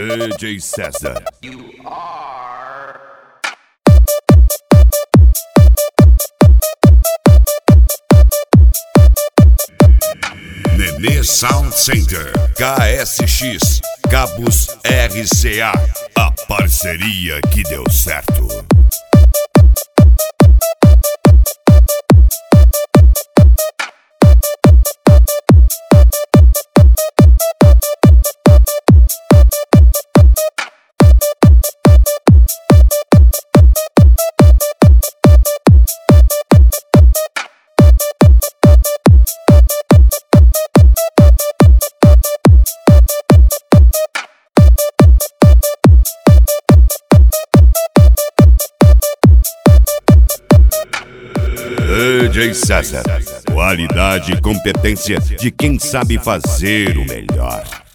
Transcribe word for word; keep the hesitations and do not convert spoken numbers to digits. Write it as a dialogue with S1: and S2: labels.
S1: D J César.
S2: You are.
S1: Nenê Sound Center, K S X, Cabos R C A, a parceria que deu certo. D J César, qualidade e competência de quem sabe fazer o melhor.